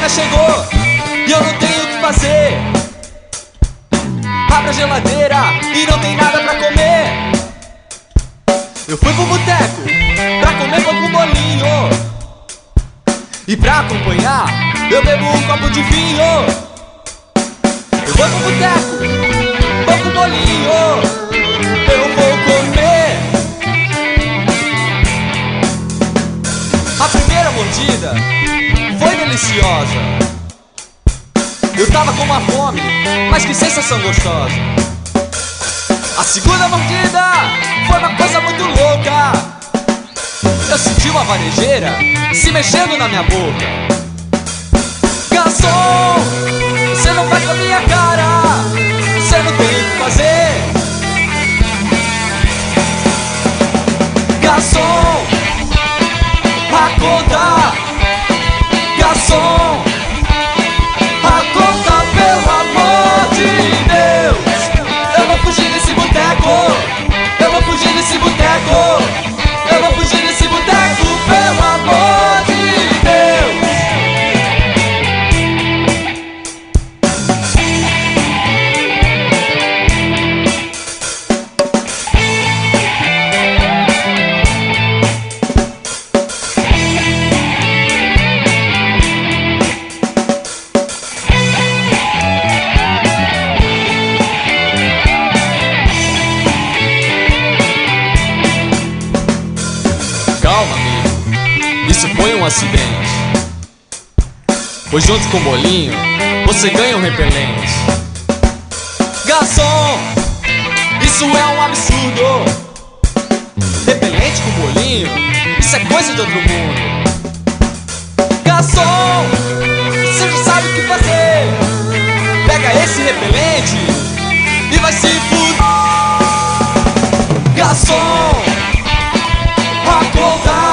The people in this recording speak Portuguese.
chegou e eu não tenho o que fazer. Abre a geladeira e não tem nada pra comer. Eu fui pro boteco pra comer pão com bolinho, e pra acompanhar eu bebo um copo de vinho. Eu vou pro boteco, pão com bolinho, eu vou comer. A primeira mordida foi deliciosa. Eu tava com uma fome, mas que sensação gostosa. A segunda mordida foi uma coisa muito louca. Eu senti uma varejeira se mexendo na minha boca. Garçom, você não vai com a minha cara, você não tem o que fazer. Garçom, a conta. Garçom, a conta, pelo amor de Deus. Eu vou fugir desse boteco, eu vou fugir desse boteco, eu vou fugir desse boteco, pelo amor de Deus. Calma, amigo, isso foi um acidente. Pois junto com o bolinho, você ganha um repelente. Garçom, isso é um absurdo. Repelente com bolinho, isso é coisa de outro mundo. Garçom, você já sabe o que fazer. Pega esse repelente e vai se fuder. Garçom, a conta.